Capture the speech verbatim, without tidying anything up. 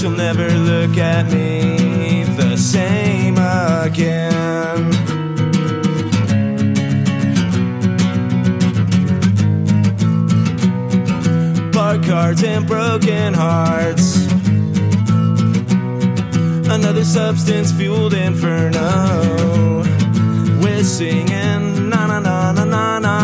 she'll never look at me the same again. Bar cards and broken hearts, another substance-fueled inferno. We're singing na na na na na na.